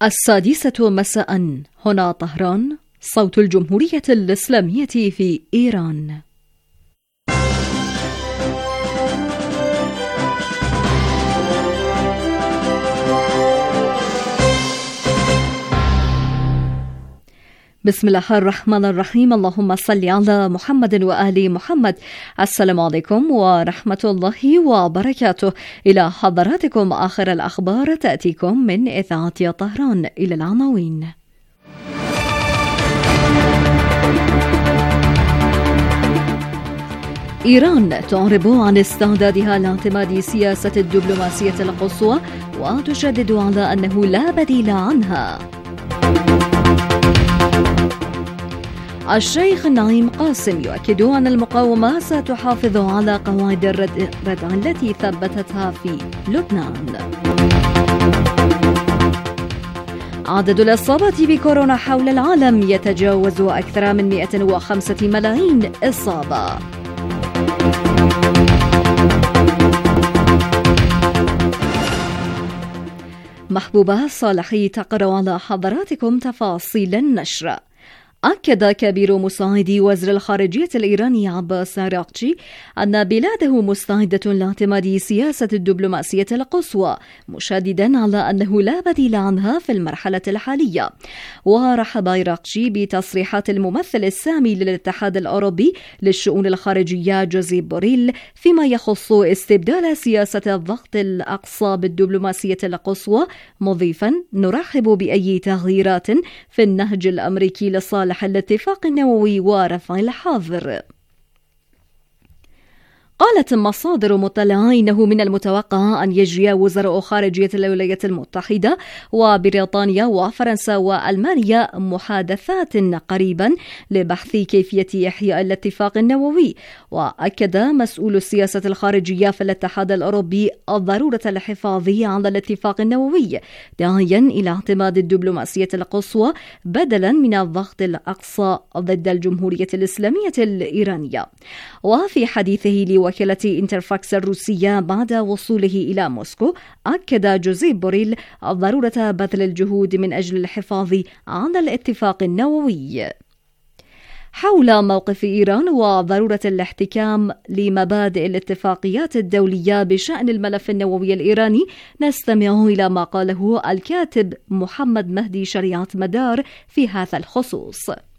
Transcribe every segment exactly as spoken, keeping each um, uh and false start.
السادسة مساء، هنا طهران، صوت الجمهورية الإسلامية في إيران. بسم الله الرحمن الرحيم. اللهم صل على محمد وآل محمد. السلام عليكم ورحمة الله وبركاته. إلى حضراتكم آخر الأخبار تأتيكم من إذاعة طهران. إلى العناوين. إيران تعرب عن استعدادها لاعتماد سياسة الدبلوماسية القصوى وتشدد على أنه لا بديل عنها. الشيخ نعيم قاسم يؤكد أن المقاومة ستحافظ على قواعد الردع التي ثبتتها في لبنان. عدد الإصابات بكورونا حول العالم يتجاوز أكثر من مئة وخمسة ملايين إصابة. محبوبة صالحي تقرأ على حضراتكم تفاصيل النشر. أكد كبير مساعدي وزير الخارجية الإيراني عباس عراقچي أن بلاده مستعدة لاعتماد سياسة الدبلوماسية القصوى، مشددا على أنه لا بديل عنها في المرحلة الحالية. ورحب عراقچي بتصريحات الممثل السامي للاتحاد الأوروبي للشؤون الخارجية جوزيب بوريل فيما يخص استبدال سياسة الضغط الأقصى بالدبلوماسية القصوى، مضيفا: نرحب بأي تغييرات في النهج الأمريكي لصالح الاتفاق النووي ورفع الحظر. قالت مصادر مطلعة إنه من المتوقع أن يجري وزراء خارجية الولايات المتحدة وبريطانيا وفرنسا وألمانيا محادثات قريبا لبحث كيفية إحياء الاتفاق النووي. وأكد مسؤول السياسة الخارجية في الاتحاد الأوروبي ضرورة الحفاظ على الاتفاق النووي، داعيا إلى اعتماد الدبلوماسية القصوى بدلا من الضغط الأقصى ضد الجمهورية الإسلامية الإيرانية. وفي حديثه لوكالة انترفاكس الروسية بعد وصوله إلى موسكو، أكد جوزيب بوريل ضرورة بذل الجهود من أجل الحفاظ على الاتفاق النووي. حول موقف إيران وضرورة الاحتكام لمبادئ الاتفاقيات الدولية بشأن الملف النووي الإيراني، نستمع إلى ما قاله الكاتب محمد مهدي شريعة مدار في هذا الخصوص.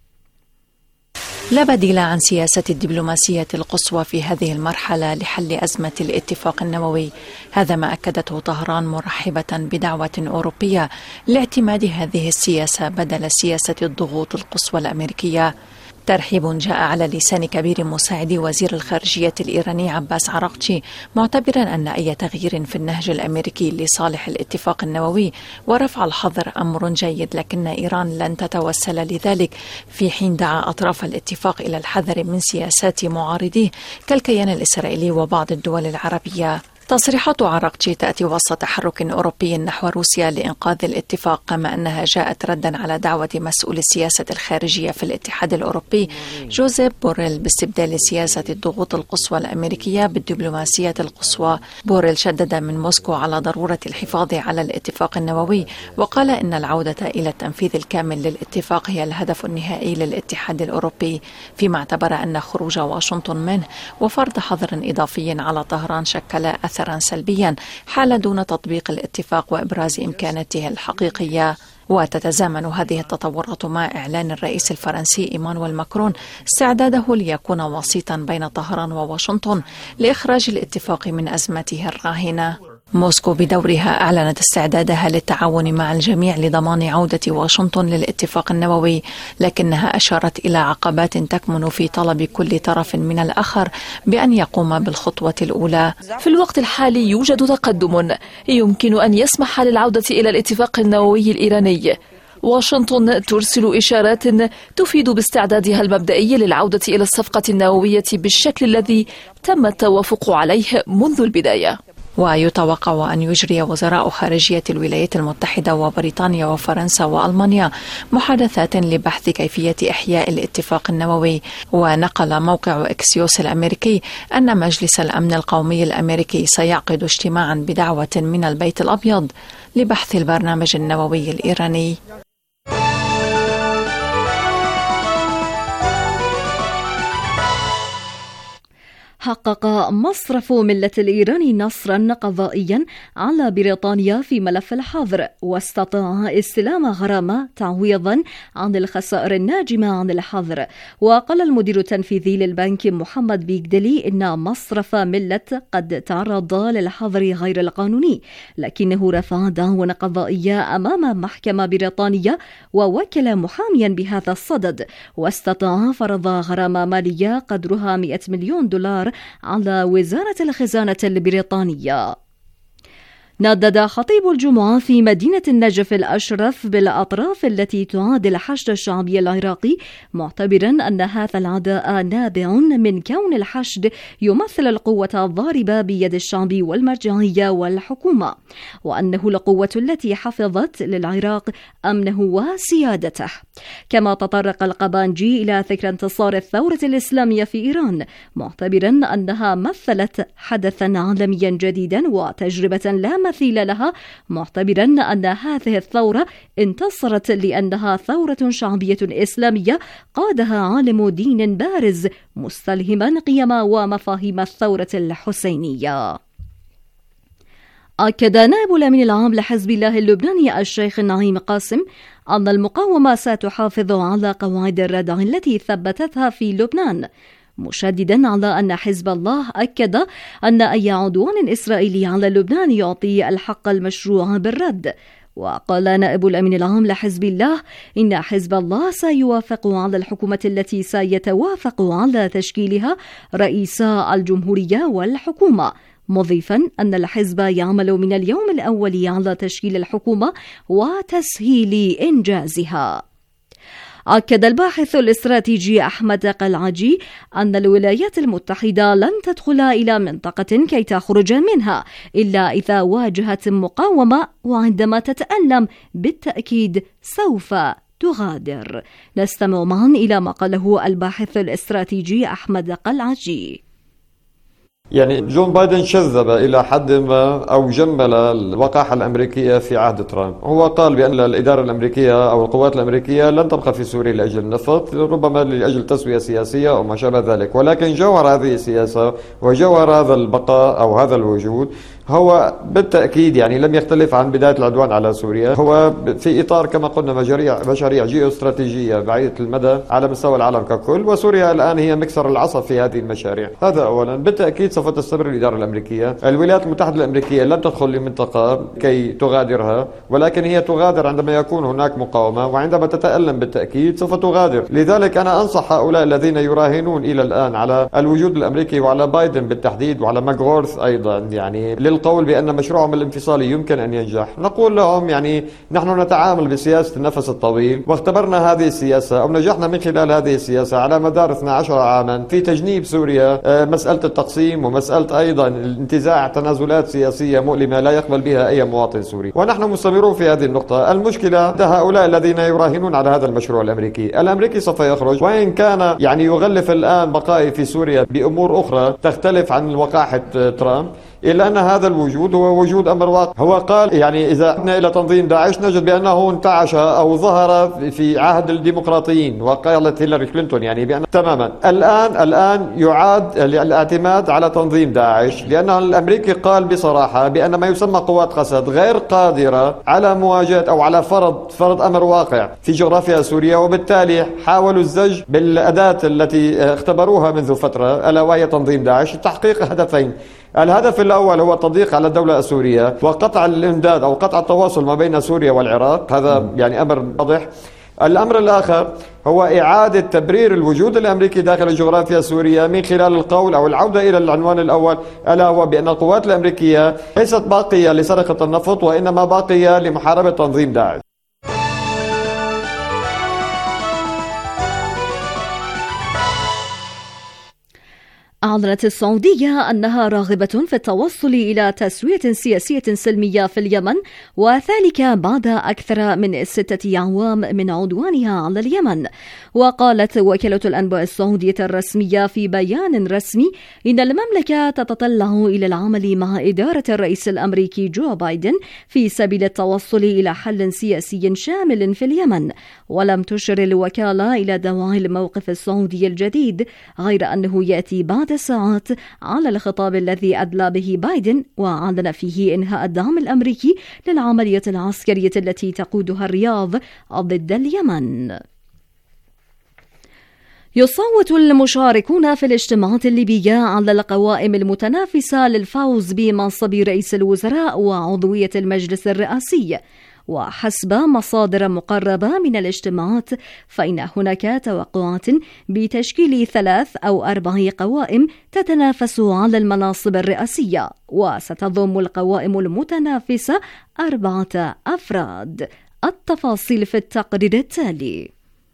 لا بديل عن سياسة الدبلوماسية القصوى في هذه المرحلة لحل أزمة الاتفاق النووي. هذا ما أكدته طهران مرحبة بدعوة أوروبية لاعتماد هذه السياسة بدل سياسة الضغوط القصوى الأمريكية. ترحيب جاء على لسان كبير مساعدي وزير الخارجية الإيراني عباس عراقچي، معتبرا أن أي تغيير في النهج الأمريكي لصالح الاتفاق النووي ورفع الحظر أمر جيد، لكن إيران لن تتوسل لذلك، في حين دعا أطراف الاتفاق إلى الحذر من سياسات معارضيه كالكيان الإسرائيلي وبعض الدول العربية. تصريحات عراقچي تأتي وسط تحرك أوروبي نحو روسيا لإنقاذ الاتفاق، كما أنها جاءت ردا على دعوة مسؤول السياسة الخارجية في الاتحاد الأوروبي جوزيب بوريل باستبدال سياسة الضغوط القصوى الأمريكية بالدبلوماسية القصوى. بوريل شدد من موسكو على ضرورة الحفاظ على الاتفاق النووي، وقال إن العودة إلى التنفيذ الكامل للاتفاق هي الهدف النهائي للاتحاد الأوروبي، فيما اعتبر أن خروج واشنطن منه وفرض حظر إضافي على طهران شكل أثرا سلبيا حال دون تطبيق الاتفاق وإبراز إمكاناته الحقيقية. وتتزامن هذه التطورات مع إعلان الرئيس الفرنسي إيمانويل ماكرون استعداده ليكون وسيطا بين طهران وواشنطن لإخراج الاتفاق من أزمته الراهنة. موسكو بدورها أعلنت استعدادها للتعاون مع الجميع لضمان عودة واشنطن للاتفاق النووي، لكنها أشارت إلى عقبات تكمن في طلب كل طرف من الآخر بأن يقوم بالخطوة الأولى. في الوقت الحالي يوجد تقدم يمكن أن يسمح للعودة إلى الاتفاق النووي الإيراني. واشنطن ترسل إشارات تفيد باستعدادها المبدئي للعودة إلى الصفقة النووية بالشكل الذي تم التوافق عليه منذ البداية. ويتوقع أن يجري وزراء خارجية الولايات المتحدة وبريطانيا وفرنسا وألمانيا محادثات لبحث كيفية إحياء الاتفاق النووي. ونقل موقع إكسيوس الأمريكي أن مجلس الأمن القومي الأمريكي سيعقد اجتماعا بدعوة من البيت الأبيض لبحث البرنامج النووي الإيراني. حقق مصرف ملة الإيراني نصرا قضائيا على بريطانيا في ملف الحظر، واستطاع استلام غرامة تعويضا عن الخسائر الناجمة عن الحظر. وقال المدير التنفيذي للبنك محمد بيغدلي إن مصرف ملة قد تعرض للحظر غير القانوني، لكنه رفع دعوى قضائية أمام محكمة بريطانية ووكل محاميا بهذا الصدد، واستطاع فرض غرامة مالية قدرها مئة مليون دولار على وزارة الخزانة البريطانية. ندد خطيب الجمعة في مدينة النجف الأشرف بالأطراف التي تعادل الحشد الشعبي العراقي، معتبرا أن هذا العداء نابع من كون الحشد يمثل القوة الضاربة بيد الشعب والمرجعية والحكومة، وأنه القوة التي حفظت للعراق أمنه وسيادته. كما تطرق القبانجي إلى ذكر انتصار الثورة الإسلامية في إيران، معتبرا أنها مثلت حدثا عالميا جديدا وتجربة لا مثيل لها، معتبرا أن هذه الثورة انتصرت لأنها ثورة شعبية إسلامية قادها عالم دين بارز مستلهما قيم ومفاهيم الثورة الحسينية. أكد نائب الأمين العام لحزب الله اللبناني الشيخ نعيم قاسم أن المقاومة ستحافظ على قواعد الردع التي ثبتتها في لبنان، مشددا على أن حزب الله أكد أن أي عدوان إسرائيلي على لبنان يعطي الحق المشروع بالرد. وقال نائب الأمين العام لحزب الله إن حزب الله سيوافق على الحكومة التي سيتوافق على تشكيلها رئيس الجمهورية والحكومة، مضيفا أن الحزب يعمل من اليوم الأول على تشكيل الحكومة وتسهيل إنجازها. أكد الباحث الاستراتيجي أحمد قلعجي أن الولايات المتحدة لن تدخل إلى منطقة كي تخرج منها إلا إذا واجهت مقاومة، وعندما تتألم بالتأكيد سوف تغادر. نستمع معا إلى ما قاله الباحث الاستراتيجي أحمد قلعجي. يعني جون بايدن شذب إلى حد ما أو جمل الوقاحة الأمريكية في عهد ترامب. هو قال بأن الإدارة الأمريكية أو القوات الأمريكية لن تبقى في سوريا لأجل النفط، ربما لأجل تسوية سياسية أو ما شابه ذلك، ولكن جوهر هذه السياسة وجوهر هذا البقاء أو هذا الوجود هو بالتأكيد يعني لم يختلف عن بداية العدوان على سوريا، هو في إطار كما قلنا مشاريع مشاريع جيوستراتيجية بعيدة المدى على مستوى العالم ككل، وسوريا الآن هي مكسر العصا في هذه المشاريع. هذا أولا. بالتأكيد سوف تستمر الإدارة الأمريكية. الولايات المتحدة الأمريكية لن تدخل لمنطقة كي تغادرها، ولكن هي تغادر عندما يكون هناك مقاومة، وعندما تتألم بالتأكيد سوف تغادر. لذلك أنا أنصح هؤلاء الذين يراهنون إلى الآن على الوجود الأمريكي وعلى بايدن بالتحديد وعلى ماغورث أيضا يعني القول بأن مشروعهم الانفصالي يمكن أن ينجح، نقول لهم يعني نحن نتعامل بسياسة النفس الطويل، واختبرنا هذه السياسة أو نجحنا من خلال هذه السياسة على مدار اثني عشر عاما في تجنيب سوريا مسألة التقسيم ومسألة أيضا الانتزاع تنازلات سياسية مؤلمة لا يقبل بها أي مواطن سوري، ونحن مستمرون في هذه النقطة. المشكلة هؤلاء الذين يراهنون على هذا المشروع الأمريكي. الأمريكي سوف يخرج، وإن كان يعني يغلف الآن بقائي في سوريا بأمور أخرى تختلف عن وقاحة ترامب، إلا أن هذا الوجود هو وجود أمر واقع. هو قال يعني إذا عدنا إلى تنظيم داعش نجد بأنه انتعش أو ظهر في عهد الديمقراطيين، وقالت هيلاري كلينتون يعني بأن تماما الآن الآن يعاد الاعتماد على تنظيم داعش، لأن الأمريكي قال بصراحة بأن ما يسمى قوات قسد غير قادرة على مواجهة أو على فرض فرض أمر واقع في جغرافيا سوريا، وبالتالي حاولوا الزج بالأداة التي اختبروها منذ فترة ألا وهي تنظيم داعش لتحقيق هدفين. الهدف الأول هو التضييق على الدولة السورية وقطع الإمداد أو قطع التواصل ما بين سوريا والعراق، هذا يعني أمر واضح. الأمر الآخر هو إعادة تبرير الوجود الأمريكي داخل الجغرافيا السورية من خلال القول أو العودة إلى العنوان الأول، ألا هو بأن القوات الأمريكية ليست باقية لسرقة النفط وإنما باقية لمحاربة تنظيم داعش. أعلنت السعودية أنها راغبة في التوصل إلى تسوية سياسية سلمية في اليمن، وذلك بعد أكثر من ستة أعوام من عدوانها على اليمن. وقالت وكالة الأنباء السعودية الرسمية في بيان رسمي إن المملكة تتطلع إلى العمل مع إدارة الرئيس الأمريكي جو بايدن في سبيل التوصل إلى حل سياسي شامل في اليمن. ولم تشر الوكالة إلى دواعي الموقف السعودي الجديد، غير أنه يأتي بعد ساعات على الخطاب الذي أدلى به بايدن وأعلن فيه إنهاء الدعم الأمريكي للعملية العسكرية التي تقودها الرياض ضد اليمن. يصوت المشاركون في الاجتماعات الليبية على القوائم المتنافسة للفوز بمنصب رئيس الوزراء وعضوية المجلس الرئاسي. وحسب مصادر مقربة من الاجتماعات فإن هناك توقعات بتشكيل ثلاث أو أربع قوائم تتنافس على المناصب الرئاسية، وستضم القوائم المتنافسة أربعة أفراد. التفاصيل في التقرير التالي.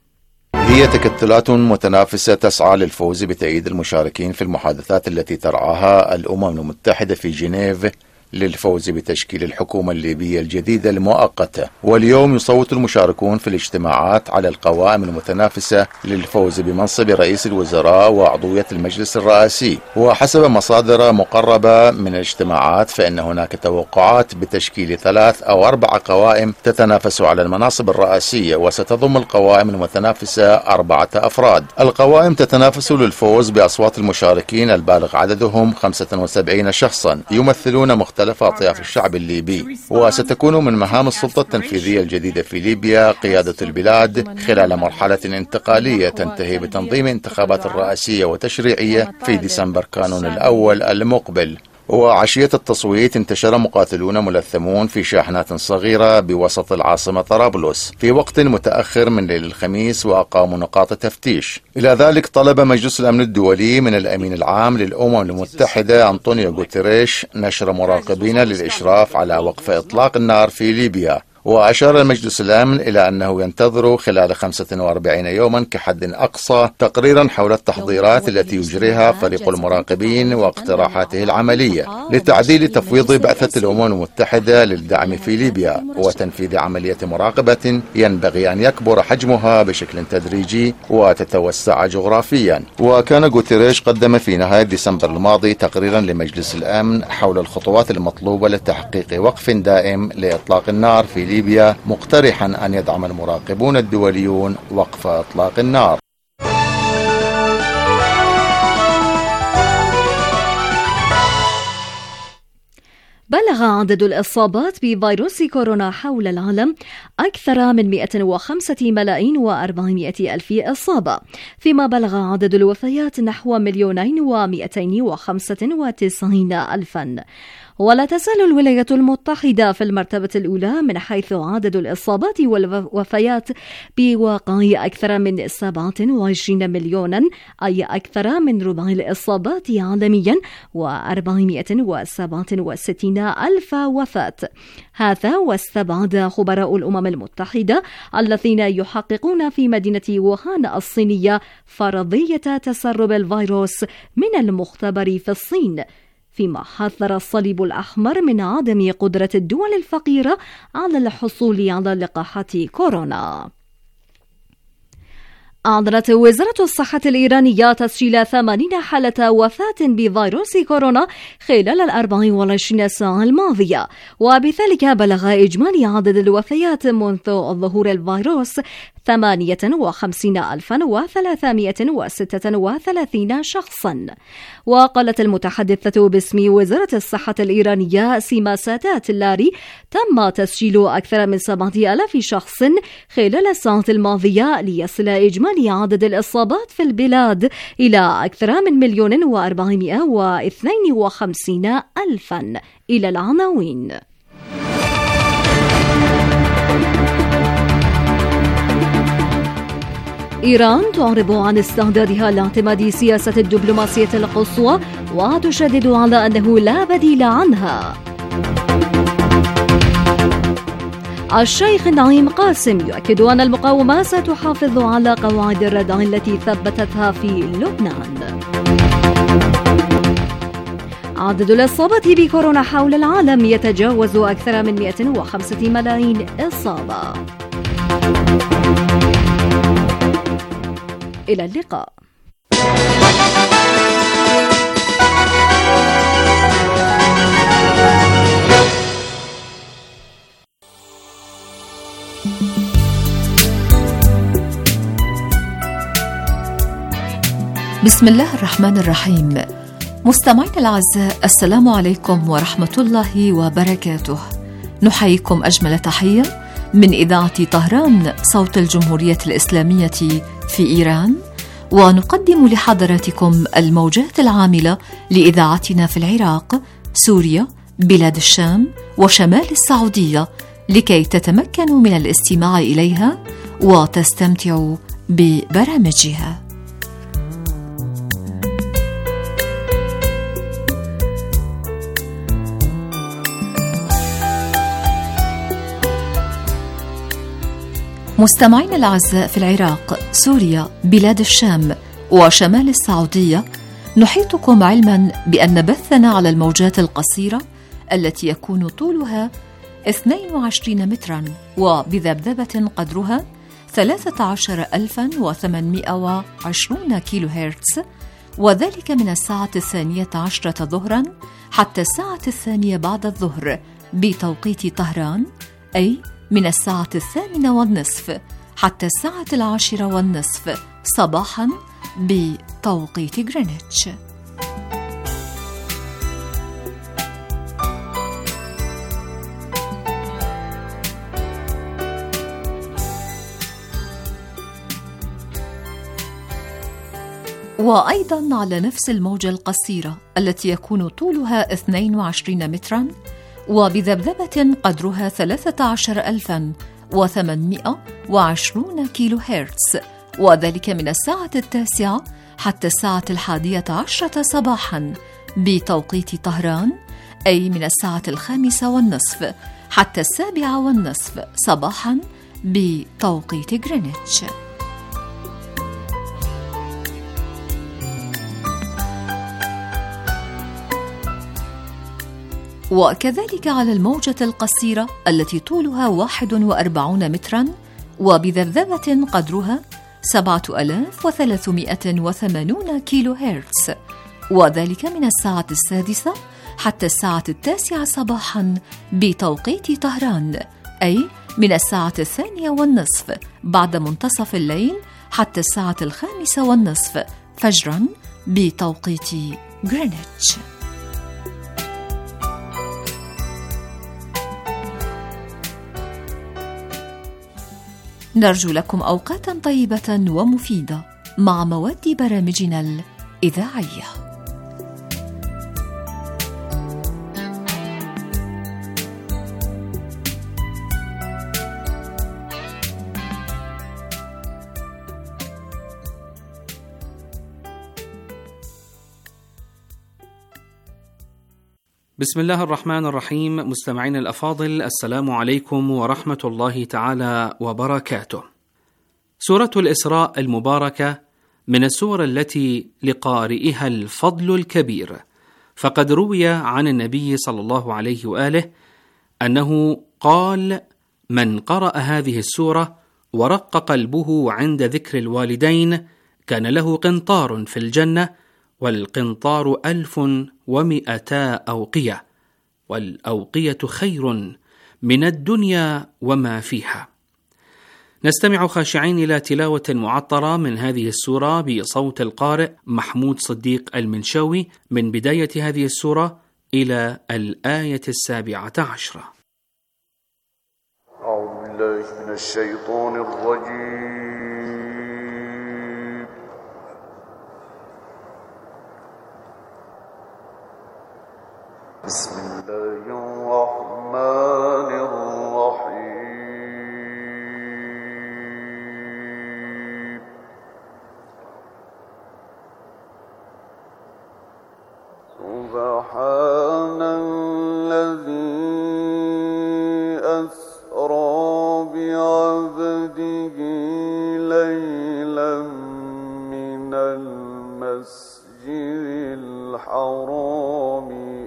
هي تكتلات متنافسة تسعى للفوز بتأييد المشاركين في المحادثات التي ترعاها الأمم المتحدة في جنيف للفوز بتشكيل الحكومة الليبية الجديدة المؤقتة. واليوم يصوت المشاركون في الاجتماعات على القوائم المتنافسة للفوز بمنصب رئيس الوزراء وعضوية المجلس الرئاسي. وحسب مصادر مقربة من الاجتماعات فإن هناك توقعات بتشكيل ثلاث أو أربع قوائم تتنافس على المناصب الرئاسية، وستضم القوائم المتنافسة أربعة أفراد. القوائم تتنافس للفوز بأصوات المشاركين البالغ عددهم خمسة وسبعين شخصا يمثلون مختلف مختلف أطياف الشعب الليبي. وستكون من مهام السلطة التنفيذية الجديدة في ليبيا قيادة البلاد خلال مرحلة انتقالية تنتهي بتنظيم انتخابات رئاسية وتشريعية في ديسمبر كانون الأول المقبل. وعشية التصويت انتشر مقاتلون ملثمون في شاحنات صغيرة بوسط العاصمة طرابلس في وقت متأخر من ليل الخميس، وأقاموا نقاط تفتيش. إلى ذلك طلب مجلس الأمن الدولي من الأمين العام للأمم المتحدة أنطونيو غوتيريش نشر مراقبين للإشراف على وقف إطلاق النار في ليبيا. وأشار مجلس الأمن إلى أنه ينتظر خلال خمسة وأربعين يوما كحد أقصى تقريرا حول التحضيرات التي يجريها فريق المراقبين واقتراحاته العملية لتعديل تفويض بعثة الأمم المتحدة للدعم في ليبيا وتنفيذ عملية مراقبة ينبغي أن يكبر حجمها بشكل تدريجي وتتوسع جغرافيا. وكان غوتيريش قدم في نهاية ديسمبر الماضي تقريرا لمجلس الأمن حول الخطوات المطلوبة لتحقيق وقف دائم لإطلاق النار في ليبيا، مقترحا أن يدعم المراقبون الدوليون وقف إطلاق النار. بلغ عدد الإصابات بفيروس كورونا حول العالم أكثر من مئة وخمسة ملايين وأربعمائة ألف إصابة، فيما بلغ عدد الوفيات نحو مليونين ومئتين وخمسة وتسعين ألفا. ولا تزال الولايات المتحدة في المرتبة الأولى من حيث عدد الإصابات والوفيات بواقع أكثر من سبعة وعشرين مليونا، أي أكثر من ربع الإصابات عالميا وأربعمائة وسبعة وستين ألف وفاة. هذا واستبعد خبراء الأمم المتحدة الذين يحققون في مدينة ووهان الصينية فرضية تسرب الفيروس من المختبر في الصين، فيما حذر الصليب الأحمر من عدم قدرة الدول الفقيرة على الحصول على لقاحات كورونا. أعلنت وزارة الصحة الإيرانية تسجيل ثمانين حالة وفاة بفيروس كورونا خلال الأربع والعشرين ساعة الماضية، وبذلك بلغ إجمالي عدد الوفيات منذ ظهور الفيروس ثمانية وخمسين ألفا وثلاثمائة وستة وثلاثين شخصا. وقالت المتحدثة باسم وزارة الصحة الإيرانية سيما سادات اللاري تم تسجيل أكثر من سبعة آلاف شخص خلال الساعات الماضية ليصل إجمالي عدد الإصابات في البلاد إلى أكثر من مليون وأربعمائة واثنين وخمسين ألفا. إلى العناوين. إيران تعرب عن استعدادها لاعتماد سياسة الدبلوماسية القصوى وتشدد على أنه لا بديل عنها. الشيخ نعيم قاسم يؤكد أن المقاومة ستحافظ على قواعد الردع التي ثبتتها في لبنان. عدد الإصابة بكورونا حول العالم يتجاوز أكثر من مئة وخمسة ملايين إصابة. إلى اللقاء. بسم الله الرحمن الرحيم. مستمعينا الأعزاء، السلام عليكم ورحمة الله وبركاته. نحييكم أجمل تحية من إذاعة طهران صوت الجمهورية الإسلامية في إيران، ونقدم لحضراتكم الموجات العاملة لإذاعتنا في العراق، سوريا، بلاد الشام وشمال السعودية، لكي تتمكنوا من الاستماع إليها وتستمتعوا ببرامجها. مستمعينا الأعزاء، في العراق، سوريا، بلاد الشام وشمال السعودية، نحيطكم علما بأن بثنا على الموجات القصيرة التي يكون طولها اثنين وعشرين مترا وبذبذبة قدرها ثلاثة عشر ألفا وثمانمائة وعشرين كيلو هرتز، وذلك من الساعة الثانية عشرة ظهرا حتى الساعة الثانية بعد الظهر بتوقيت طهران، أي من الساعة الثامنة والنصف حتى الساعة العاشرة والنصف صباحا بتوقيت غرينتش. وأيضا على نفس الموجة القصيرة التي يكون طولها اثنين وعشرين مترا وبذبذبة قدرها ثلاثة عشر ألفا وثمانمائة وعشرين كيلو هرتز، وذلك من الساعة التاسعة حتى الساعة الحادية عشرة صباحا بتوقيت طهران، أي من الساعة الخامسة والنصف حتى السابعة والنصف صباحا بتوقيت غرينتش. وكذلك على الموجة القصيرة التي طولها واحد وأربعون مترا وبذبذبة قدرها سبعة آلاف وثلاثمائة وثمانين كيلو هرتز، وذلك من الساعة السادسة حتى الساعة التاسعة صباحا بتوقيت طهران، أي من الساعة الثانية والنصف بعد منتصف الليل حتى الساعة الخامسة والنصف فجرا بتوقيت غرينتش. نرجو لكم أوقاتا طيبة ومفيدة مع مواد برامجنا الإذاعية. بسم الله الرحمن الرحيم. مستمعين الأفاضل، السلام عليكم ورحمة الله تعالى وبركاته. سورة الإسراء المباركة من السور التي لقارئها الفضل الكبير، فقد روي عن النبي صلى الله عليه وآله أنه قال: من قرأ هذه السورة ورق قلبه عند ذكر الوالدين كان له قنطار في الجنة، والقنطار ألف ومئتا أوقية، والأوقية خير من الدنيا وما فيها. نستمع خاشعين إلى تلاوة معطرة من هذه السورة بصوت القارئ محمود صديق المنشاوي من بداية هذه السورة إلى الآية السابعة عشرة. أعوذ بالله من الشيطان الرجيم. بسم الله الرحمن الرحيم. سبحان الذي أسرى بعبده ليلا من المسجد الحرام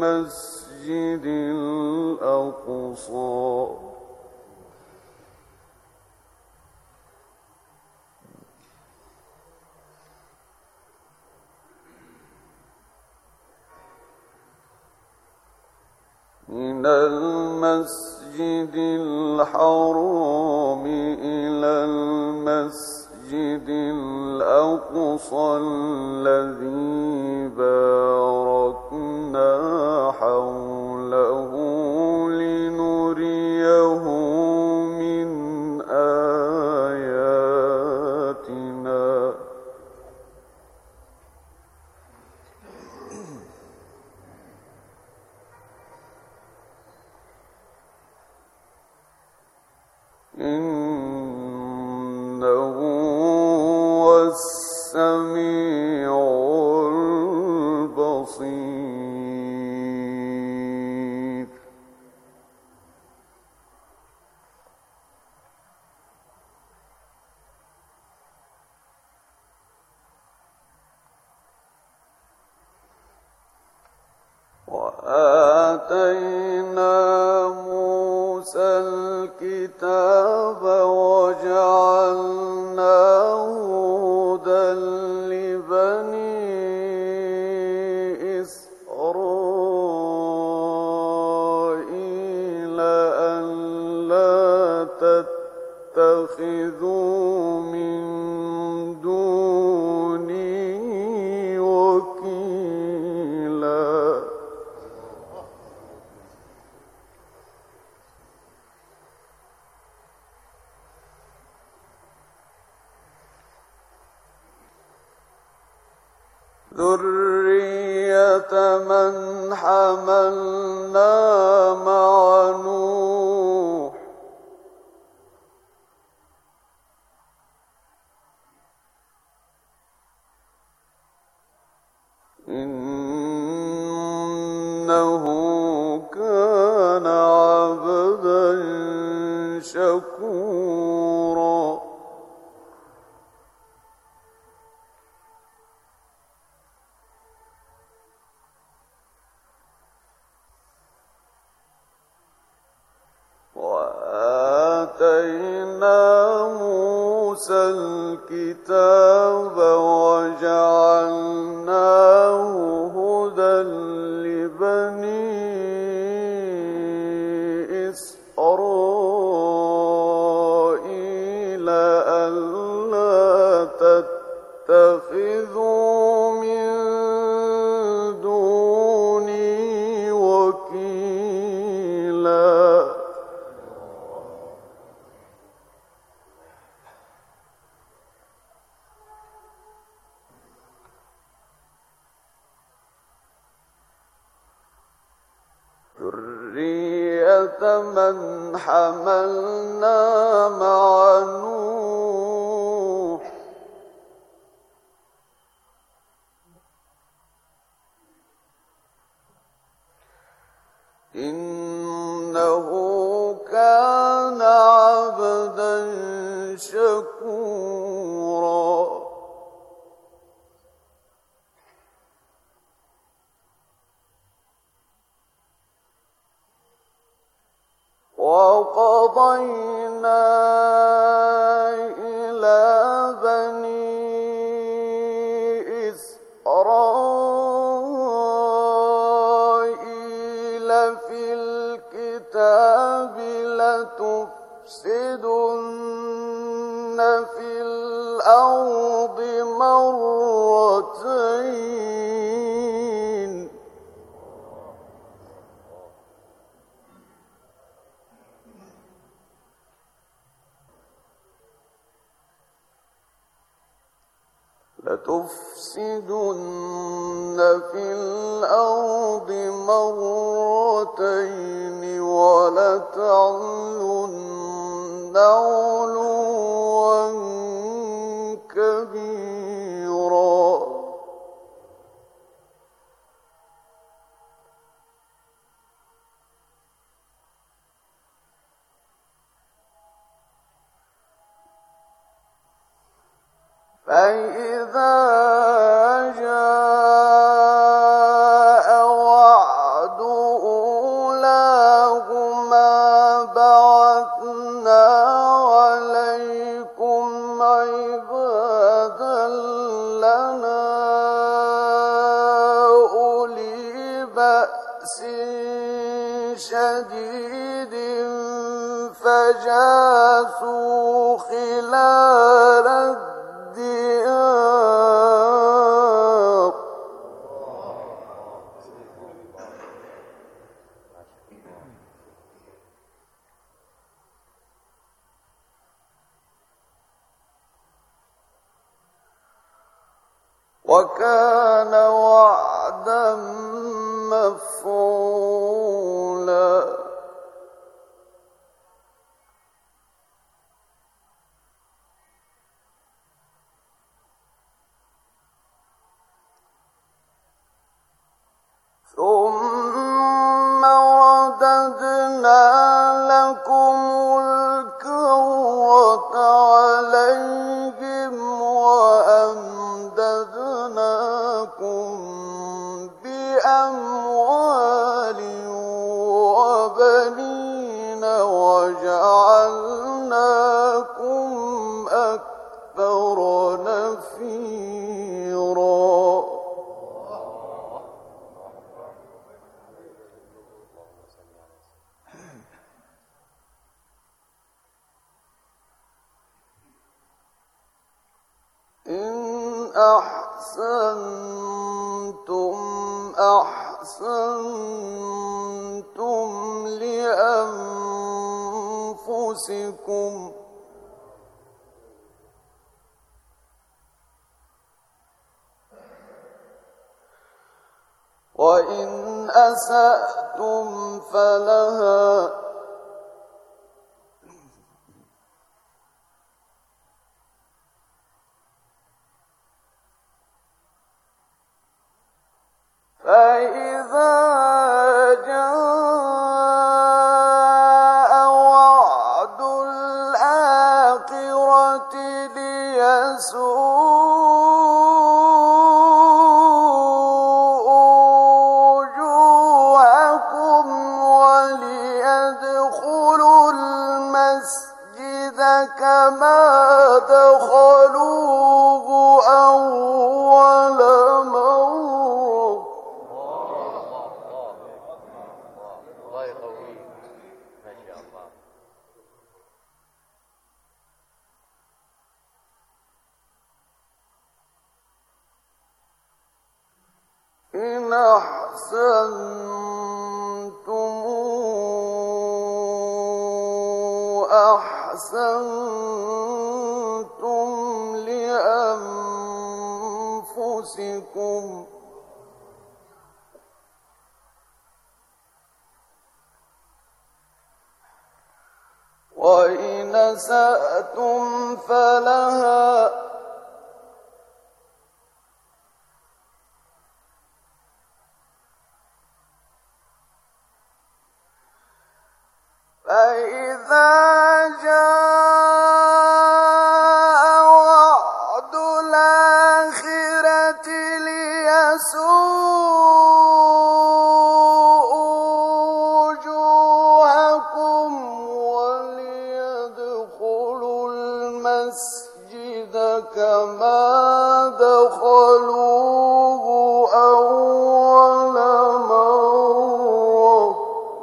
المسجد الأقصى من المسجد الحرام إلى المسجد الأقصى الذي باركنا حوله لنريه من آياتنا إنه هو السميع البصير وآتينا موسى الكتاب وجعلناه هدى لبني إسرائيل ألا تتخذوا من دوني وكيلا ذرية من حملنا مع نوح إنه كان عبدا شكورا وآتينا موسى الكتاب وجعلناه هدى لبني إسرائيل ألا تتخذوا من دوني وكيلا ذرية من حملنا مع نوح إنه كان عبدا شكورا وقضينا إلى بني إسرائيل في الكتاب لتفسدن في الأرض مرتين لتفسدن في الأرض مرتين ولتعلن علوا كبيرا فإذا جاء وعد شديد فجاسوا خلال الديار وكان وعدا مفعولا ثم رددنا لكم الكرة عليهم وأمددناكم بأموال وبنين وجعلناكم أكثر نفيرا إن أحسنتم أحسنتم لأنفسكم وإن أسأتم فلها فإذا جاء وعد الآخرة ليسوءوا وجوهكم وليدخلوا المسجد كما دخلوه أول مرة إن أحسنتم أحسنتم لأنفسكم وإن أسأتم فلها فإذا جاء وعد الآخرة ليسوءوا وجوهكم وليدخلوا المسجد كما دخلوه أول مرة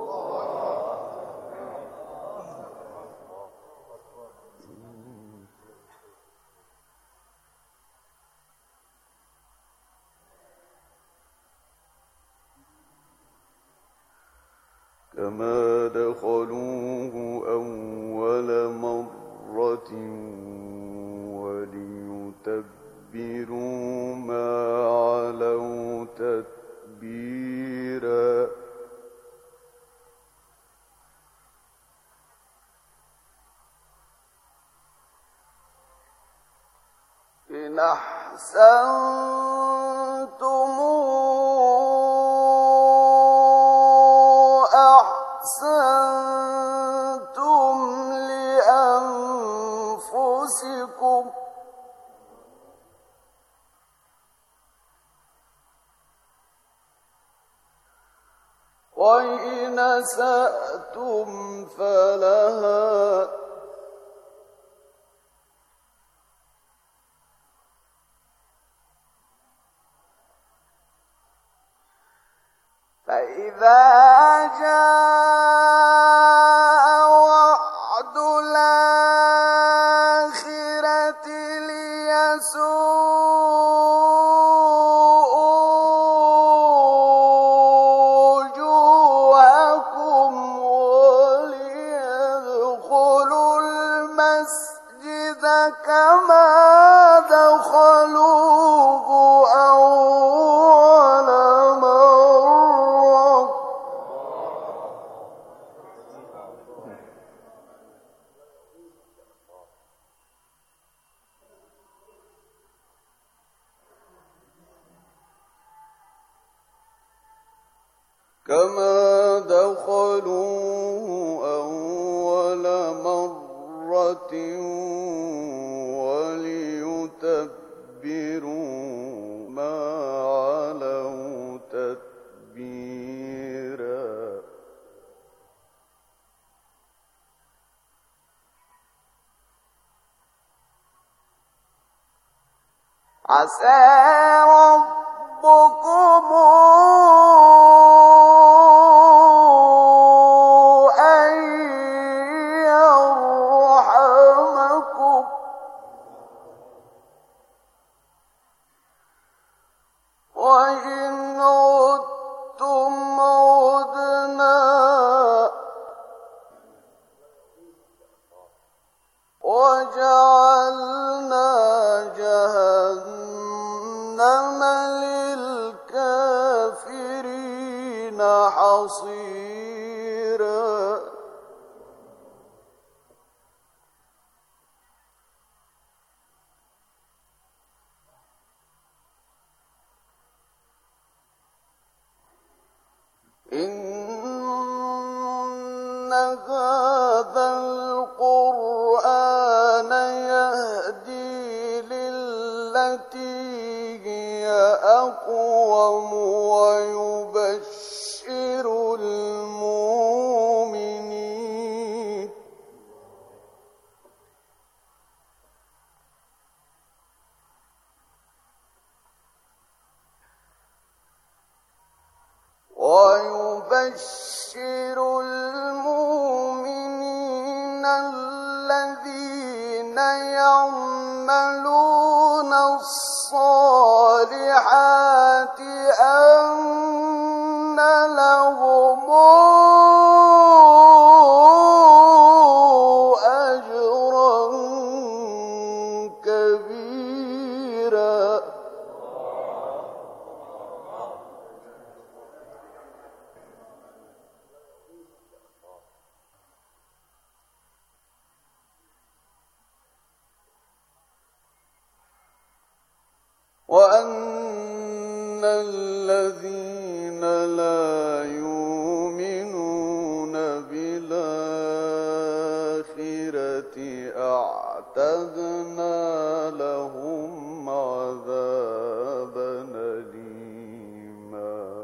كما دخلوه أول مرة وليتبروا ما علوا تتبيرا إن أحسنتم أحسنتم لأنفسكم وإن أسأتم فلها فإذا جاء وعد الآخرة ليسوءوا وجوهكم وليدخلوا المسجد كما دخلوه أول مرة كما دخلوه أول مرة وليتبروا ما علوا تتبيرا عسى ربكم أن يرحمكم وإن عدتم عدنا وجعلنا جهنم للكافرين حصيرا إن هذا القرآن يهدي للتي هي أقوم ويبشر المؤمنين ويبشر المؤمنين الذين يعملون الصالحات أن لهم أجرا كبيرا وأن الذين لا يؤمنون بالآخرة أعتدنا لهم عذابا أليما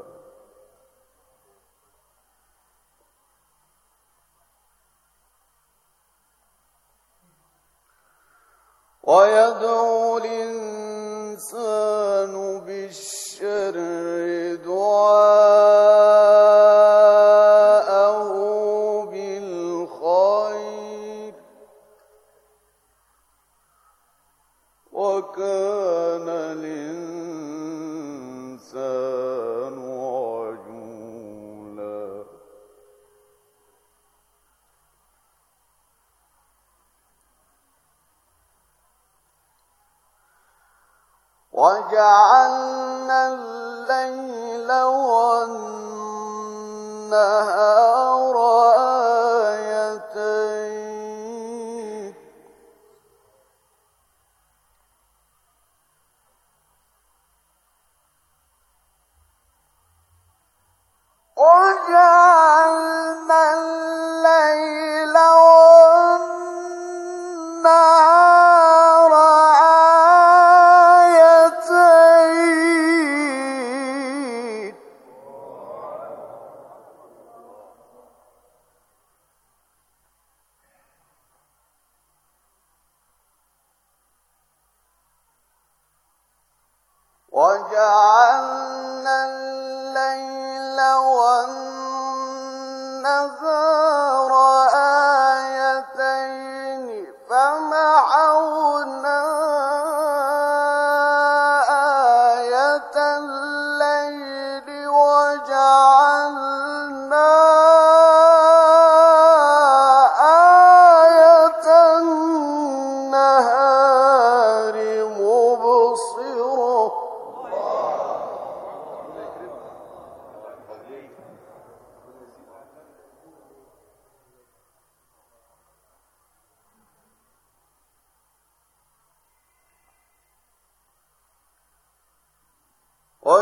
ويدعو الإنسان بالشر دعاءه بالخير وكان الإنسان عجولا وجعلنا الليل والنهار آيتين وجعلنا الليل والنهار آيتين وجعلنا الليل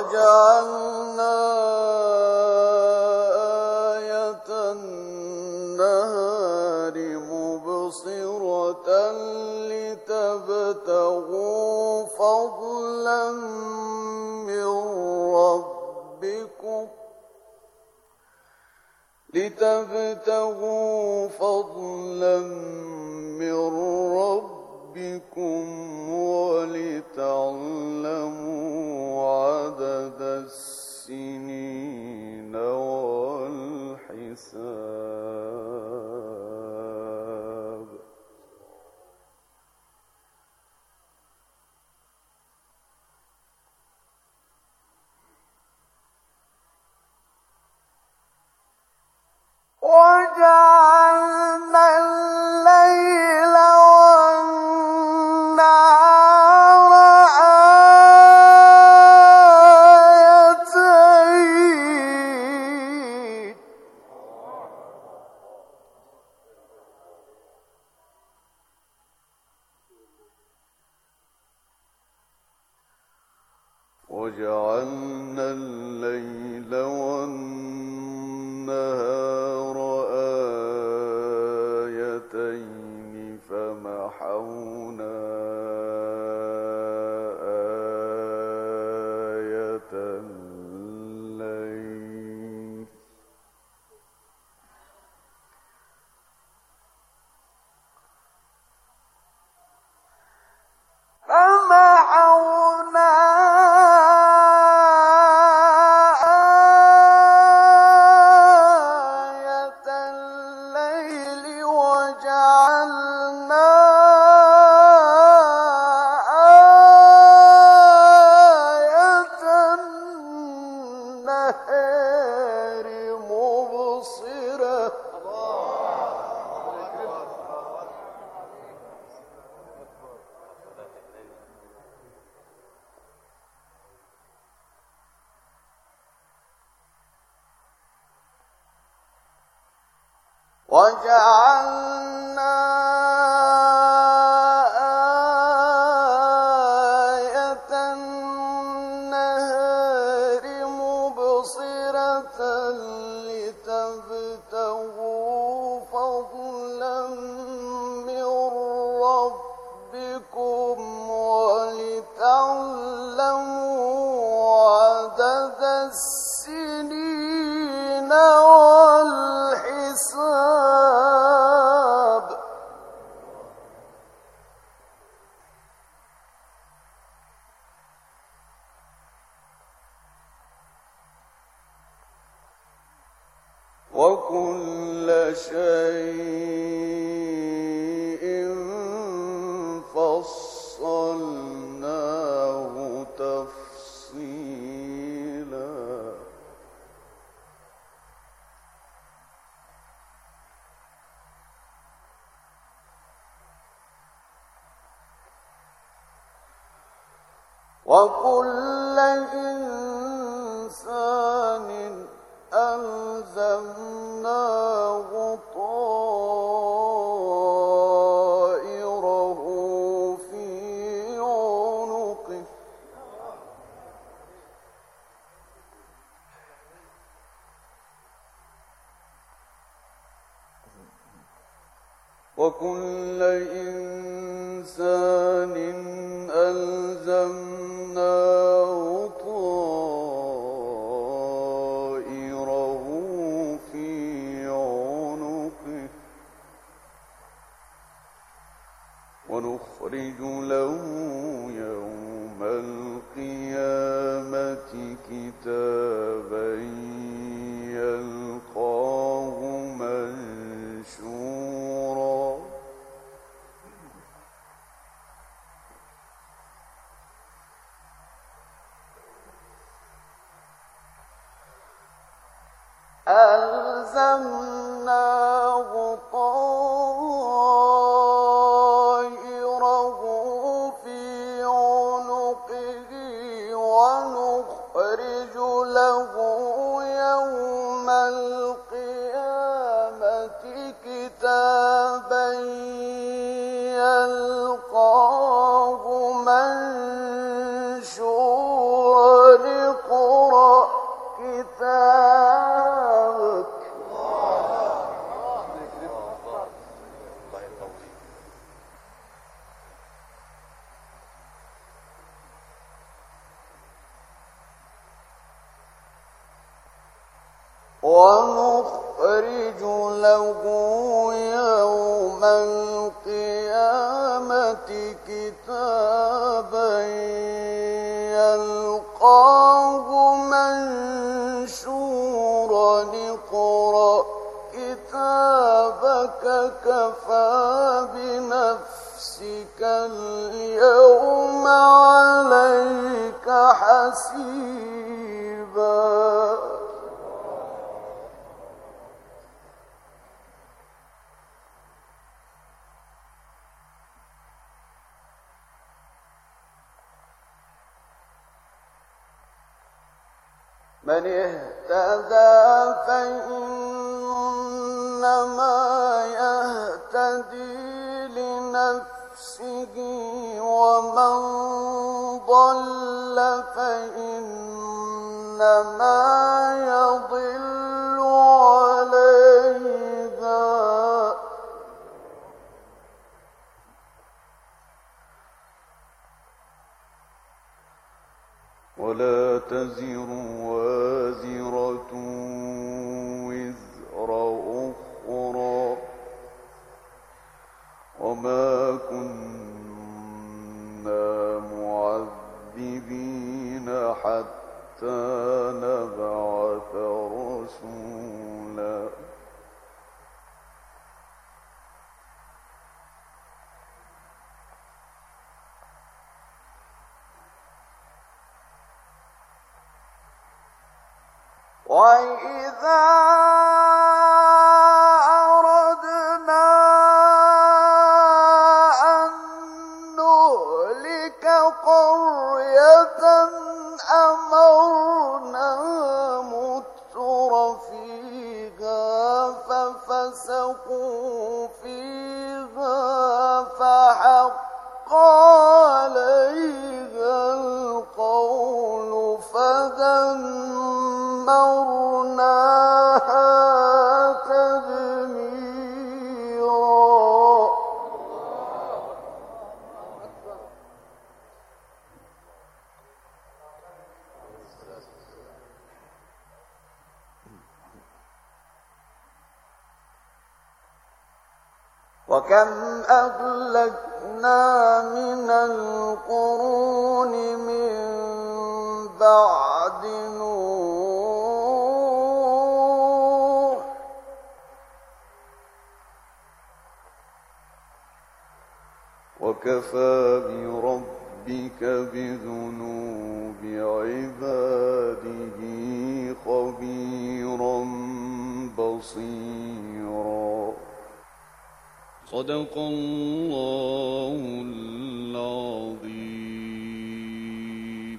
وجعلنا آية النهار مبصرة لتبتغوا فضلا من ربكم لتبتغوا فضلا من ربكم ولتعلموا عدد السنين والحساب. وجعلنا الليل والنهار آيتين وجعلنا الليل والنهار آيتين فمحونا آية الليل فمحونا وجعلنا آية النهار مبصرة لتبتغوا فضلا من ربكم ولتعلموا عدد السنين والحساب. وكل شيء فصلناه تفصيلا. وكل إنسان ألزمناه طائره في عنقه وكل إنسان ألزمناه طائره في عنقه ونخرج له يوم القيامة كتابا يلقاه منشورا. ألزمناه طائره في عنقه ونخرج له يوم القيامة كتابا يلقاه منشورا اقرأ كتابك ونخرج له يوم القيامة كتابا يلقاه منشورا اقرأ كتابك كفى بنفسك اليوم عليك حسيبا. من اهتدى فإنما يهتدي لنفسه ومن ضل فإنما يضل عليها ولا تزر وازرة وزر أخرى وما كنا معذبين حتى نبعث رسولا. وإذا أردنا أن نهلك قرية أمرنا متر فيها ففسقوا فيها فحق عليها القول فدمرناها تدميرا. وكم أهلكنا من القرون من بعد نوح وكفى بربك بذنوب عباده خبيرا بصيرا. صدق الله العظيم.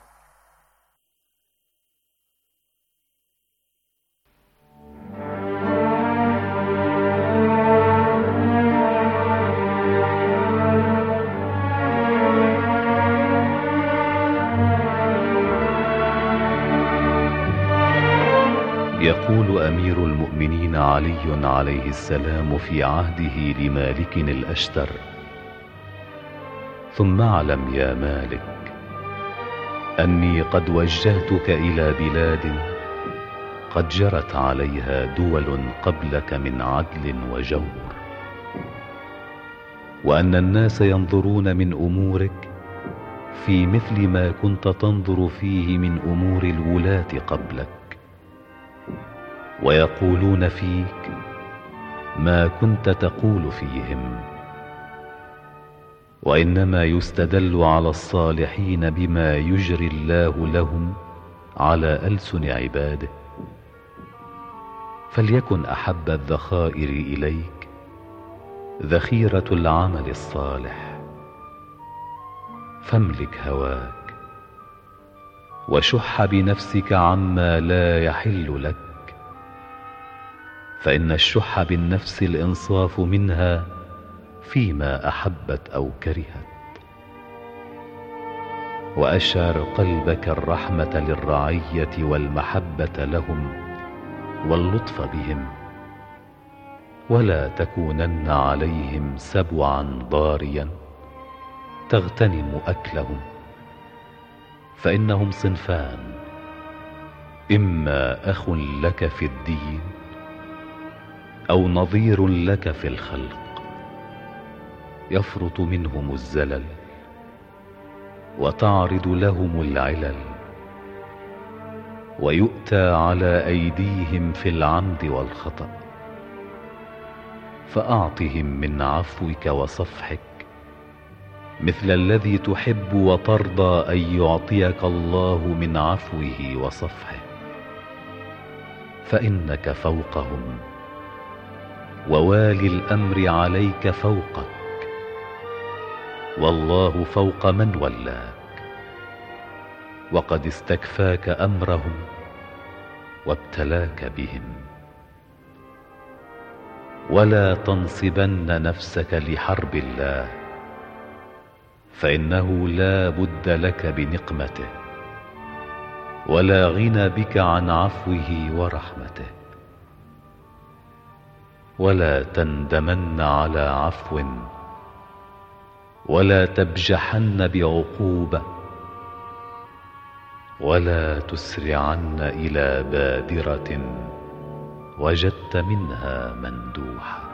يقول أمير المؤمنين علي عليه السلام في عهده لمالك الأشتر: ثم اعلم يا مالك أني قد وجهتك إلى بلاد قد جرت عليها دول قبلك من عدل وجور، وأن الناس ينظرون من أمورك في مثل ما كنت تنظر فيه من أمور الولاة قبلك، ويقولون فيك ما كنت تقول فيهم، وإنما يستدل على الصالحين بما يجري الله لهم على ألسن عباده. فليكن أحب الذخائر إليك ذخيرة العمل الصالح، فاملك هواك وشح بنفسك عما لا يحل لك، فإن الشح بالنفس الإنصاف منها فيما أحبت أو كرهت. وأشعر قلبك الرحمة للرعية والمحبة لهم واللطف بهم، ولا تكونن عليهم سبعا ضاريا تغتنم أكلهم، فإنهم صنفان: إما أخ لك في الدين أو نظير لك في الخلق، يفرط منهم الزلل وتعرض لهم العلل، ويؤتى على أيديهم في العمد والخطأ، فأعطهم من عفوك وصفحك مثل الذي تحب وترضى أن يعطيك الله من عفوه وصفحه، فإنك فوقهم، ووالي الأمر عليك فوقك، والله فوق من ولاك، وقد استكفاك أمرهم وابتلاك بهم. ولا تنصبن نفسك لحرب الله، فإنه لا بد لك بنقمته، ولا غنى بك عن عفوه ورحمته. ولا تندمن على عفو، ولا تبجحن بعقوبة، ولا تسرعن إلى بادرة وجدت منها مندوحة.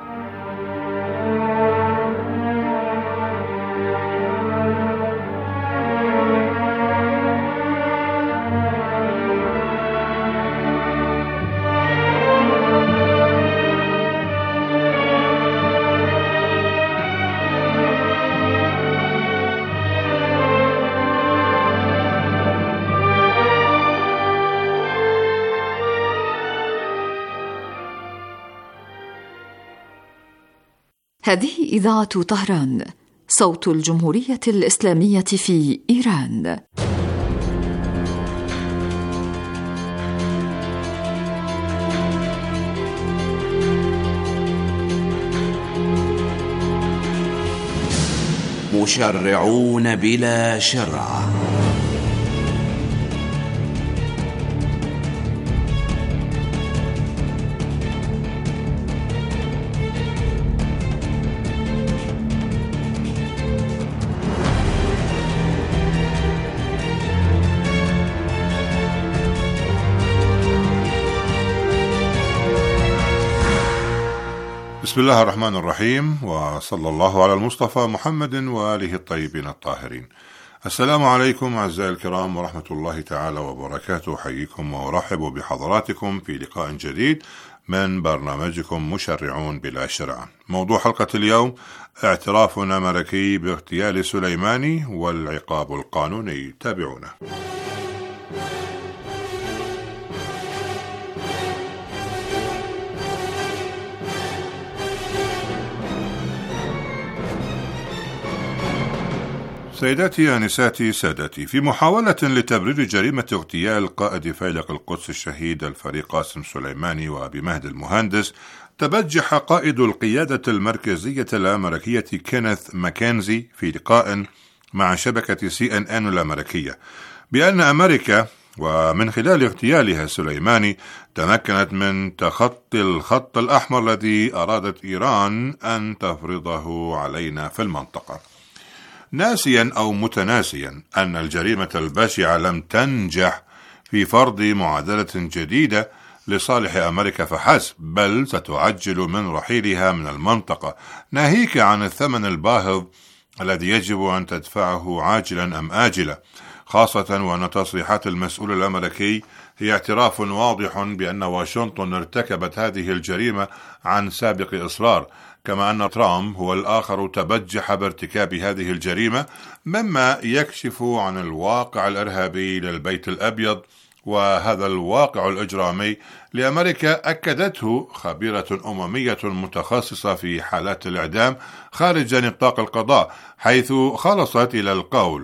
هذه إذاعة طهران، صوت الجمهورية الإسلامية في إيران. مشرعون بلا شرع. بسم الله الرحمن الرحيم، وصلى الله على المصطفى محمد وآله الطيبين الطاهرين. السلام عليكم أعزائي الكرام ورحمة الله تعالى وبركاته. حييكم وأرحب بحضراتكم في لقاء جديد من برنامجكم مشرعون بلا شرع. موضوع حلقة اليوم: اعتراف أمريكي باغتيال سليماني والعقاب القانوني. تابعونا. سيداتي آنساتي سادتي، في محاولة لتبرير جريمة اغتيال قائد فيلق القدس الشهيد الفريق قاسم سليماني وأبي مهدي المهندس، تبجح قائد القيادة المركزية الأمريكية كينيث ماكنزي في لقاء مع شبكة سي إن إن الأمريكية بأن أمريكا ومن خلال اغتيالها سليماني تمكنت من تخطي الخط الأحمر الذي أرادت إيران أن تفرضه علينا في المنطقة، ناسيا أو متناسيا أن الجريمة البشعة لم تنجح في فرض معادلة جديدة لصالح أمريكا فحسب، بل ستعجل من رحيلها من المنطقة، ناهيك عن الثمن الباهظ الذي يجب أن تدفعه عاجلا أم آجلا، خاصة وأن تصريحات المسؤول الأمريكي هي اعتراف واضح بأن واشنطن ارتكبت هذه الجريمة عن سابق إصرار، كما أن ترامب هو الآخر تبجح بارتكاب هذه الجريمة، مما يكشف عن الواقع الإرهابي للبيت الأبيض. وهذا الواقع الإجرامي لأمريكا أكدته خبيرة أممية متخصصة في حالات الإعدام خارج نطاق القضاء، حيث خلصت إلى القول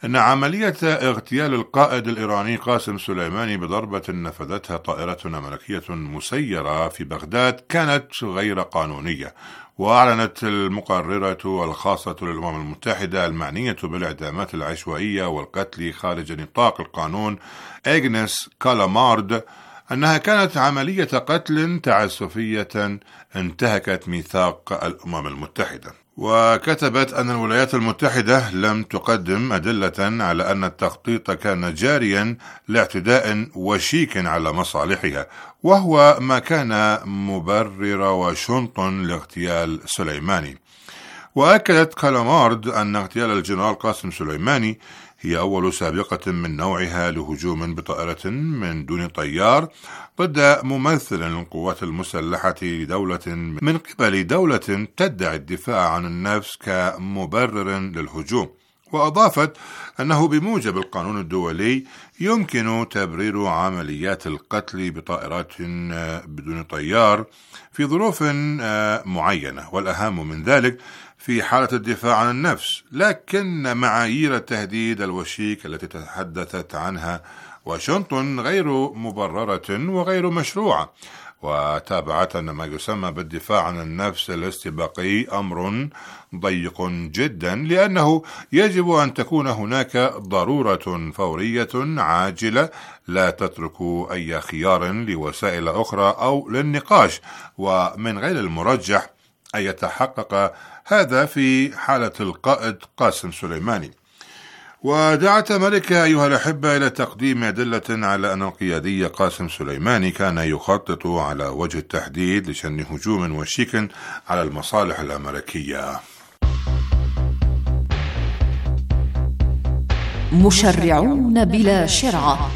أن عملية اغتيال القائد الإيراني قاسم سليماني بضربة نفذتها طائرة أمريكية مسيرة في بغداد كانت غير قانونية. وأعلنت المقررة الخاصة للأمم المتحدة المعنية بالإعدامات العشوائية والقتل خارج نطاق القانون إغنيس كالامارد أنها كانت عملية قتل تعسفية انتهكت ميثاق الأمم المتحدة. وكتبت أن الولايات المتحدة لم تقدم أدلة على أن التخطيط كان جاريا لاعتداء وشيك على مصالحها، وهو ما كان مبرر واشنطن لاغتيال سليماني. وأكدت كالامارد أن اغتيال الجنرال قاسم سليماني هي أول سابقة من نوعها لهجوم بطائرة من دون طيار ضد ممثل للقوات المسلحة لدولة من قبل دولة تدعي الدفاع عن النفس كمبرر للهجوم. وأضافت أنه بموجب القانون الدولي يمكن تبرير عمليات القتل بطائرات بدون طيار في ظروف معينة، والأهم من ذلك في حالة الدفاع عن النفس، لكن معايير التهديد الوشيك التي تحدثت عنها واشنطن غير مبررة وغير مشروعة. وتابعت أن ما يسمى بالدفاع عن النفس الاستباقي أمر ضيق جدا، لأنه يجب أن تكون هناك ضرورة فورية عاجلة لا تترك أي خيار لوسائل أخرى أو للنقاش، ومن غير المرجح أن يتحقق هذا في حالة القائد قاسم سليماني. ودعت أمريكا أيها الأحبة إلى تقديم أدلة على أن القيادي قاسم سليماني كان يخطط على وجه التحديد لشن هجوم وشيك على المصالح الأمريكية. مشرعون بلا شرعة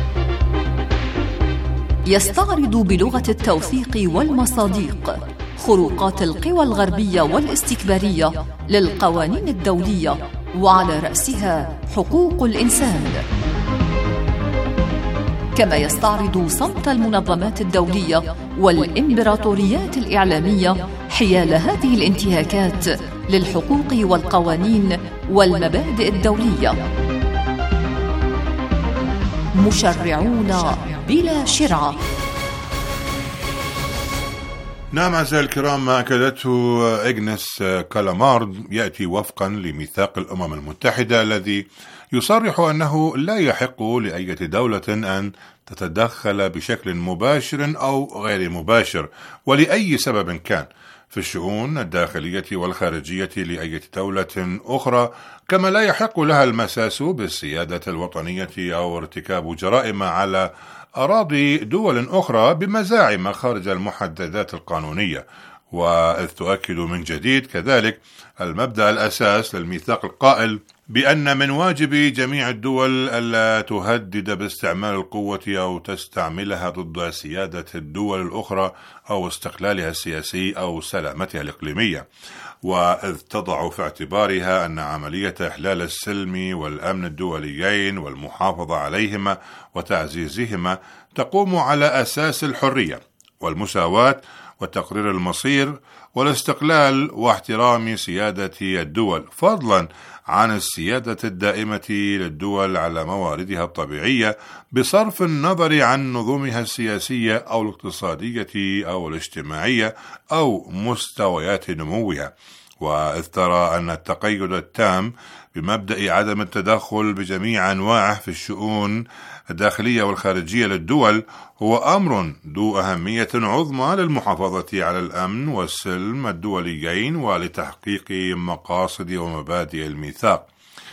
يستعرض بلغة التوثيق والمصادق خروقات القوى الغربية والاستكبارية للقوانين الدولية، وعلى رأسها حقوق الإنسان، كما يستعرض صمت المنظمات الدولية والإمبراطوريات الإعلامية حيال هذه الانتهاكات للحقوق والقوانين والمبادئ الدولية. مشرعون بلا شرعة. نعم أعزائي الكرام، ما أكدته إغنيس كالامارد يأتي وفقا لميثاق الأمم المتحدة الذي يصرح أنه لا يحق لأي دولة أن تتدخل بشكل مباشر أو غير مباشر ولأي سبب كان في الشؤون الداخلية والخارجية لأي دولة أخرى، كما لا يحق لها المساس بالسيادة الوطنية أو ارتكاب جرائم على أراضي دول أخرى بمزاعم خارج المحددات القانونية. وإذ تؤكد من جديد كذلك المبدأ الأساس للميثاق القائل بأن من واجب جميع الدول ألا تهدد باستعمال القوة أو تستعملها ضد سيادة الدول الأخرى أو استقلالها السياسي أو سلامتها الإقليمية، وإذ تضع في اعتبارها أن عملية إحلال السلم والأمن الدوليين والمحافظة عليهما وتعزيزهما تقوم على أساس الحرية والمساواة وتقرير المصير والاستقلال واحترام سيادة الدول، فضلا عن السيادة الدائمة للدول على مواردها الطبيعية بصرف النظر عن نظمها السياسية أو الاقتصادية أو الاجتماعية أو مستويات نموها. وإذ ترى أن التقيد التام بمبدأ عدم التدخل بجميع أنواعه في الشؤون الداخلية والخارجية للدول هو أمر ذو أهمية عظمى للمحافظة على الأمن والسلم الدوليين ولتحقيق مقاصد ومبادئ الميثاق.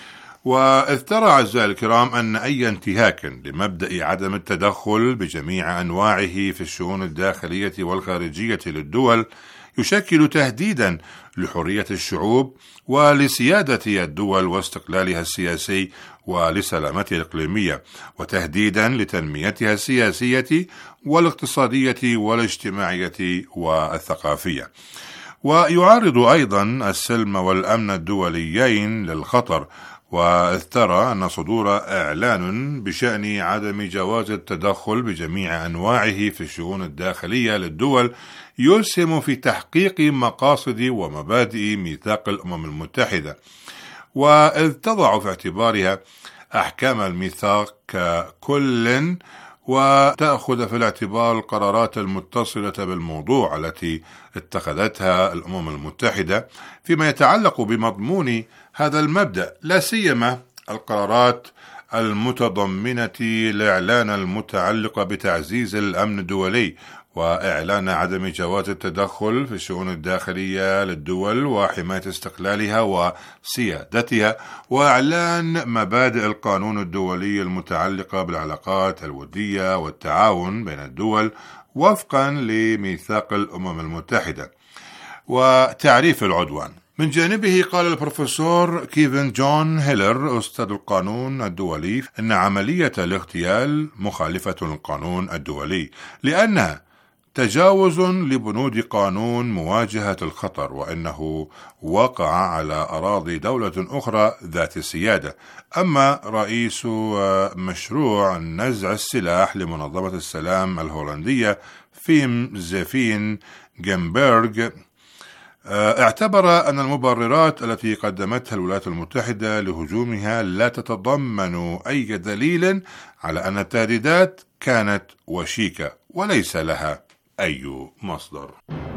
وإذ ترى أعزائي الكرام أن أي انتهاك لمبدأ عدم التدخل بجميع أنواعه في الشؤون الداخلية والخارجية للدول يشكل تهديدا لحرية الشعوب ولسيادة الدول واستقلالها السياسي ولسلامتها الإقليمية، وتهديدا لتنميتها السياسية والاقتصادية والاجتماعية والثقافية. ويعرض أيضا السلم والأمن الدوليين للخطر. وإذ ترى أن صدور إعلان بشأن عدم جواز التدخل بجميع أنواعه في الشؤون الداخلية للدول يسهم في تحقيق مقاصد ومبادئ ميثاق الأمم المتحدة. وإذ تضع في اعتبارها أحكام الميثاق ككل وتأخذ في الاعتبار القرارات المتصلة بالموضوع التي اتخذتها الأمم المتحدة فيما يتعلق بمضمون هذا المبدأ، لا سيما القرارات المتضمنة الإعلان المتعلق بتعزيز الأمن الدولي وإعلان عدم جواز التدخل في الشؤون الداخلية للدول وحماية استقلالها وسيادتها، وإعلان مبادئ القانون الدولي المتعلقة بالعلاقات الودية والتعاون بين الدول وفقا لميثاق الأمم المتحدة، وتعريف العدوان. من جانبه قال البروفيسور كيفن جون هيلر أستاذ القانون الدولي أن عملية الاغتيال مخالفة للقانون الدولي لأنها تجاوز لبنود قانون مواجهة الخطر، وأنه وقع على أراضي دولة أخرى ذات السيادة. أما رئيس مشروع نزع السلاح لمنظمة السلام الهولندية فيم زيفين جنبرغ اعتبر أن المبررات التي قدمتها الولايات المتحدة لهجومها لا تتضمن أي دليل على أن التهديدات كانت وشيكة وليس لها أي مصدر.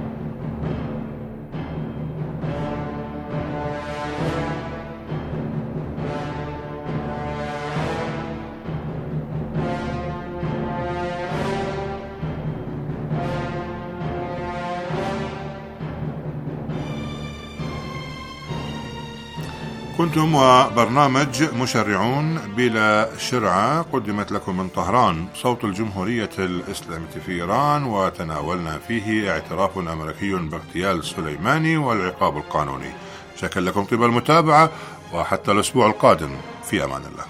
كنتم وبرنامج مشرعون بلا شرعة قدمت لكم من طهران صوت الجمهورية الإسلامية في إيران، وتناولنا فيه اعتراف أمريكي باغتيال سليماني والعقاب القانوني. شكرا لكم طيب المتابعة، وحتى الأسبوع القادم في أمان الله.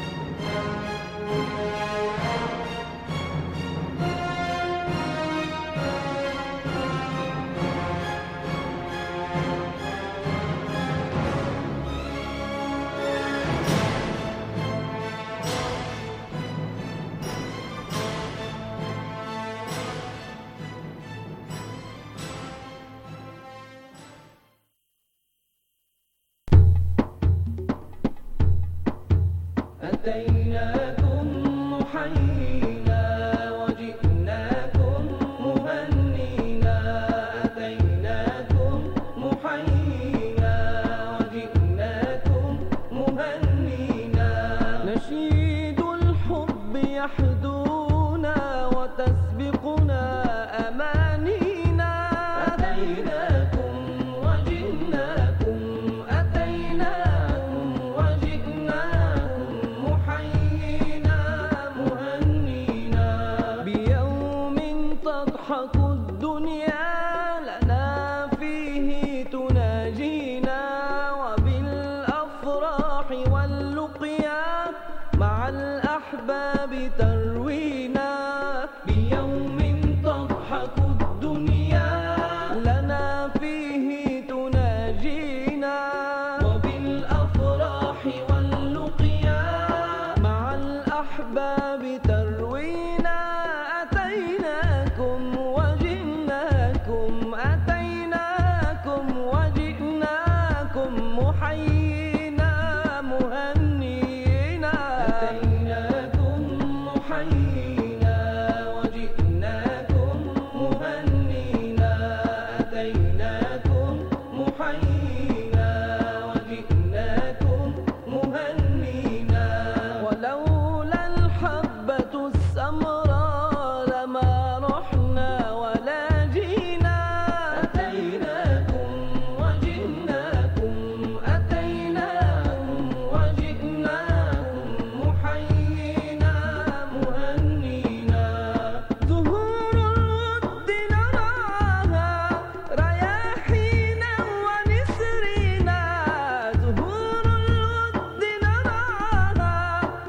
أتيناكم محيينا وجئناكم مهنينا، أتيناكم محيينا وجئناكم مهنينا، نشيد الحب يحدونا وتسبقنا أمانينا، أتيناكم وجئناكم أتيناكم وجئناكم محيينا مهنينا، بيوم تضحك الدنيا لنا فيه تناجينا، وبالأفراح واللقيا مع الأحباب تروينا، بيوم تضحك الدنيا لنا فيه تناجينا، وبالأفراح واللقيا مع الأحباب تروينا.